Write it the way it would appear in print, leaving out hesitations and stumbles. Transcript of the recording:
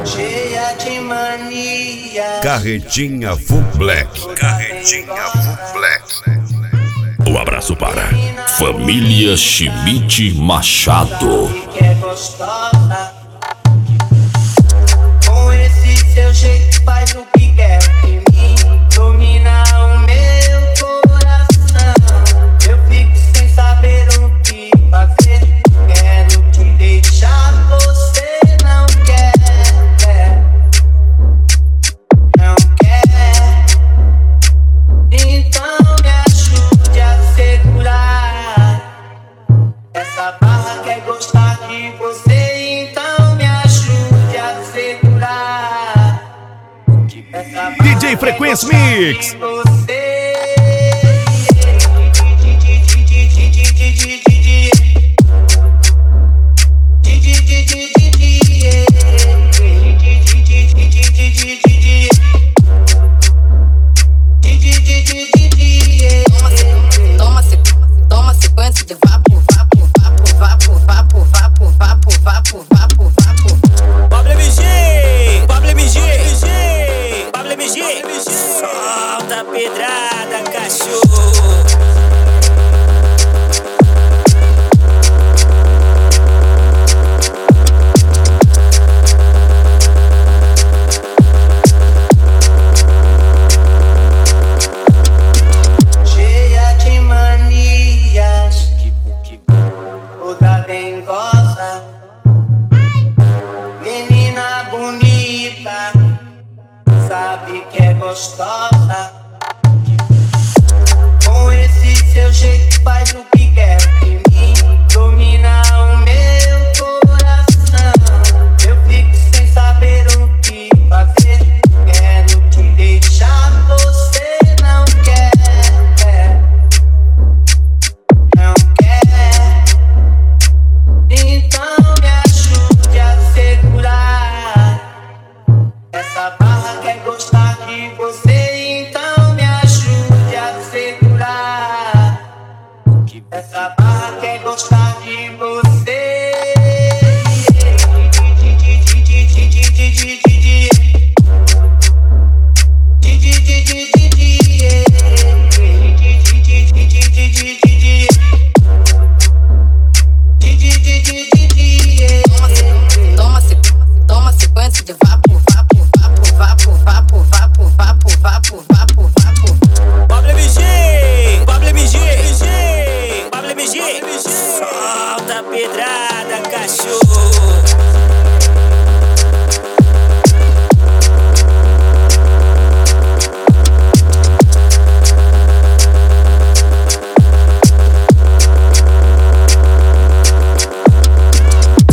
cheia de mania. Carretinha Full Black. Carretinha Full Black. Um abraço para Família Schmidt Machado. Que é gostosa. Com esse seu jeito faz o que quer de mim. Domina o meu coração. Eu fico sem saber o que fazer. Quero te deixar, você não quer. Não quer. Então me ajude a segurar. Essa barra quer gostar de você, então me ajude a segurar. Essa barra DJ Frequência Mix. quer gostar de você. Toma sequência de vapo, vapo, vapo, vapo, vapo, vapo, vapo, vapo, vapo, vapo. Pablo MG, Pablo MG, Pablo MG, solta a pedrada, cachorro. Cheia de manias, toda dengosa. Menina bonita, sabe que é gostosa. Com esse seu jeito faz o